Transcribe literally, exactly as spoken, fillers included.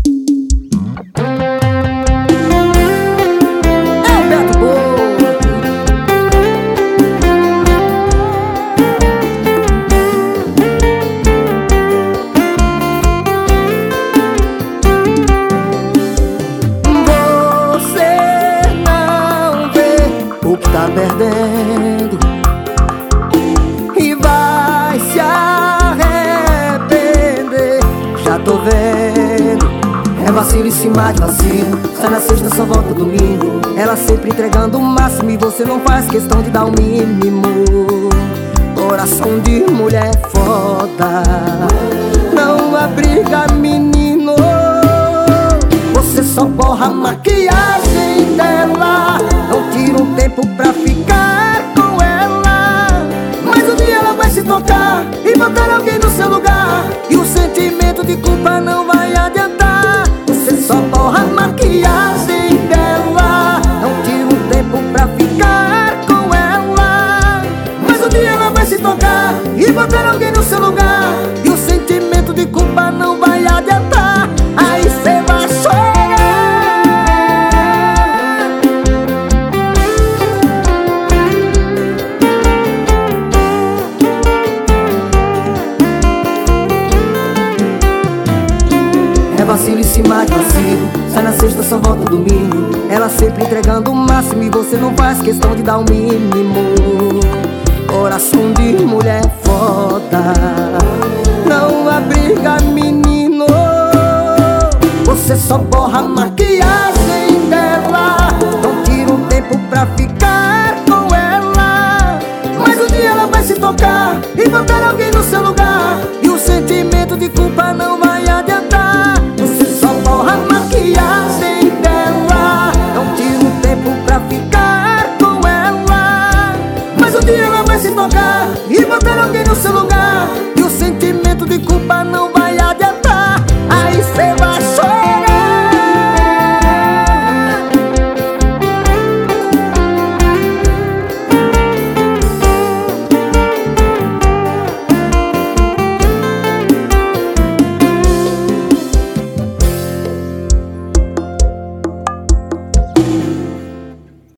Tá perdendo e vai se arrepender. Já tô vendo. É vacilo em cima de vacilo. Sai na sexta, só volta domingo. Ela sempre entregando o máximo e você não faz questão de dar o mínimo. Coração de mulher foda não abriga menino. Você só borra a maquiagem dela, não tira um tempo pra ficar com ela. Mas um dia ela vai se tocar e botar alguém no seu lugar, e o sentimento de culpa não vai adiantar. Você só borra a maquiagem dela, não tira um tempo pra ficar com ela. Mas um dia ela vai se tocar e botar alguém no seu lugar, e o sentimento de culpa não vai adiantar. Aí cê vai chorar. É vacilo em cima de vacilo. Sai na sexta, só volta domingo. Ela sempre entregando o máximo e você não faz questão de dar o mínimo. Coração de mulher foda não abriga menino. Você só borra a maquiagem dela, não tira um tempo pra ficar com ela. Mas um dia ela vai se tocar e botar alguém no seu lugar, e o sentimento de culpa não vai adiantar. Você só borra a maquiagem dela, não tira um tempo pra ficar com ela. Mas um dia ela vai se tocar e botar alguém no seu lugar, e o sentimento de culpa não vai adiantar. Aí cê vai